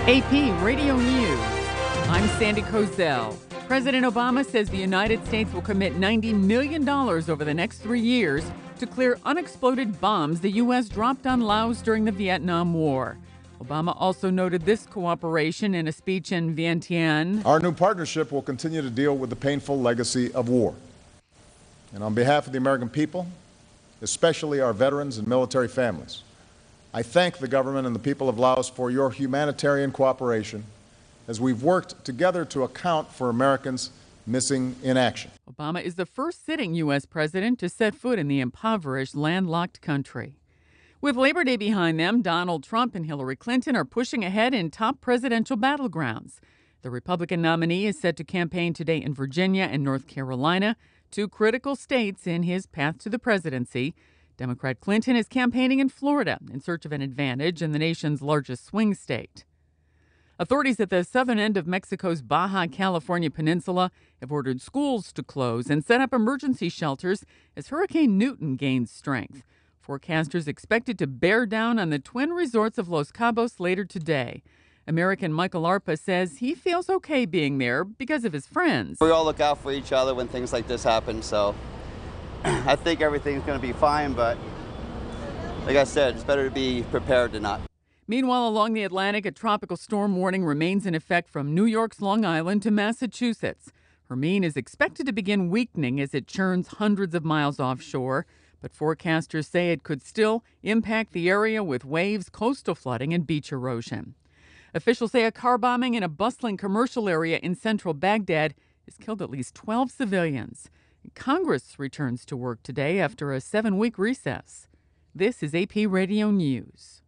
AP Radio News. I'm Sandy Kozel. President Obama says the United States will commit $90 million over the next 3 years to clear unexploded bombs the U.S. dropped on Laos during the Vietnam War. Obama also noted this cooperation in a speech in Vientiane. Our new partnership will continue to deal with the painful legacy of war. And on behalf of the American people, especially our veterans and military families, I thank the government and the people of Laos for your humanitarian cooperation as we've worked together to account for Americans missing in action. Obama is the first sitting U.S. president to set foot in the impoverished, landlocked country. With Labor Day behind them, Donald Trump and Hillary Clinton are pushing ahead in top presidential battlegrounds. The Republican nominee is set to campaign today in Virginia and North Carolina, two critical states in his path to the presidency. Democrat Clinton is campaigning in Florida in search of an advantage in the nation's largest swing state. Authorities at the southern end of Mexico's Baja California peninsula have ordered schools to close and set up emergency shelters as Hurricane Newton gains strength. Forecasters expected to bear down on the twin resorts of Los Cabos later today. American Michael Arpa says he feels okay being there because of his friends. We all look out for each other when things like this happen, so I think everything's going to be fine, but like I said, it's better to be prepared than not. Meanwhile, along the Atlantic, a tropical storm warning remains in effect from New York's Long Island to Massachusetts. Hermine is expected to begin weakening as it churns hundreds of miles offshore, but forecasters say it could still impact the area with waves, coastal flooding, and beach erosion. Officials say a car bombing in a bustling commercial area in central Baghdad has killed at least 12 civilians. Congress returns to work today after a 7-week recess. This is AP Radio News.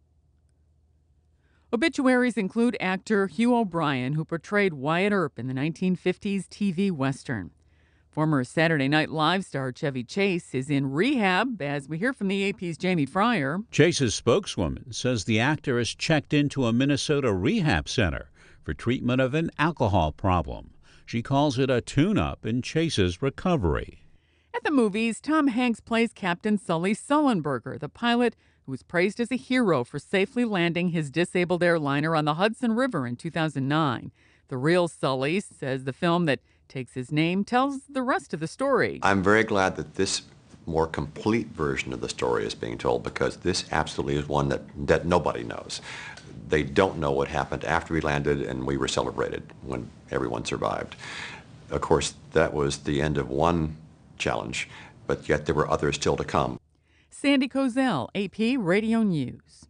Obituaries include actor Hugh O'Brian, who portrayed Wyatt Earp in the 1950s TV Western. Former Saturday Night Live star Chevy Chase is in rehab, as we hear from the AP's Jamie Fryer. Chase's spokeswoman says the actor is checked into a Minnesota rehab center for treatment of an alcohol problem. She calls it a tune-up in Chase's recovery. At the movies, Tom Hanks plays Captain Sully Sullenberger, the pilot who was praised as a hero for safely landing his disabled airliner on the Hudson River in 2009. The real Sully says the film that takes his name tells the rest of the story. I'm very glad that this more complete version of the story is being told, because this absolutely is one that nobody knows. They don't know what happened after we landed and we were celebrated when everyone survived. Of course, that was the end of one challenge, but yet there were others still to come. Sandy Kozel, AP Radio News.